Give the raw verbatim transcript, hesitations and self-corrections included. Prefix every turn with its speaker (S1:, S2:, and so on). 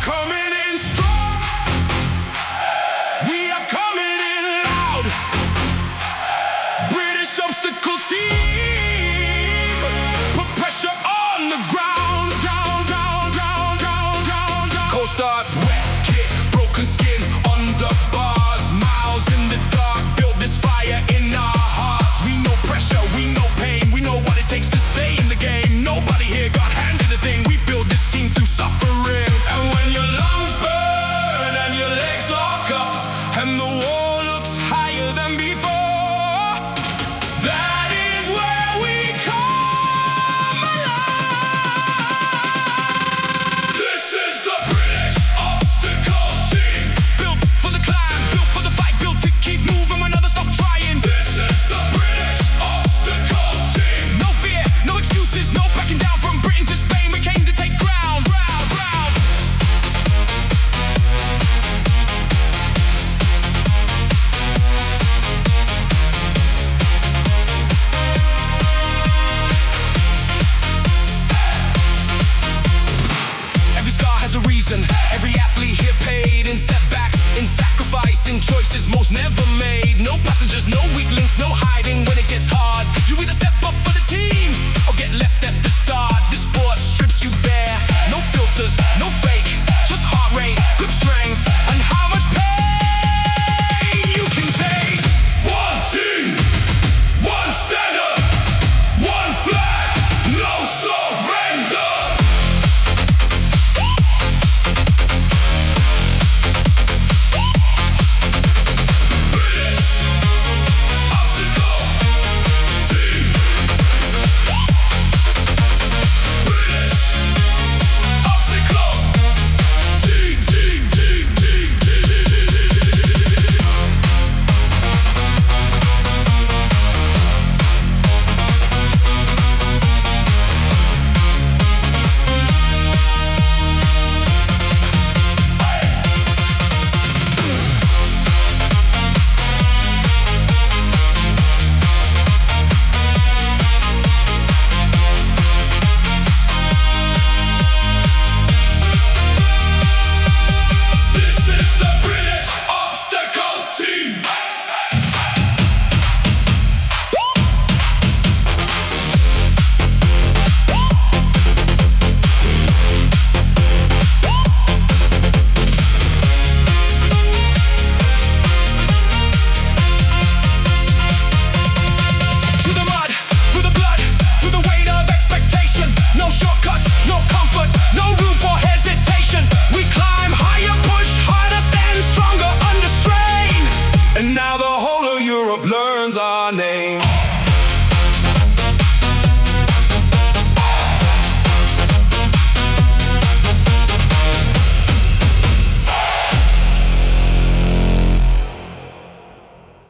S1: coming in strong. We are coming in loud. British obstacle team, put pressure on the ground. Down, down, down, down, down, down. Cold starts, wet kit, broken skin on the bars. Miles in the dark, build this fire in our hearts. We know pressure, we know pain, we know what it takes to stay in the game. Nobody here got handed a thing. We build this team through suffering. And when your lungs burn and your legs lock up and the wall looks higher than before, that is where we come alive. This is the British obstacle team, built for the climb, built for the fight, built to keep moving when others stop trying. This is the British obstacle team. No fear, no excuses, no backing down. From Britain to Spain, we came to take ground, ground, ground. Every scar has a reason. Every athlete here paid in setbacks, in sacrifice, in choices most never made. No passengers, no weak links, no hiding when it gets hard. You either step up for the team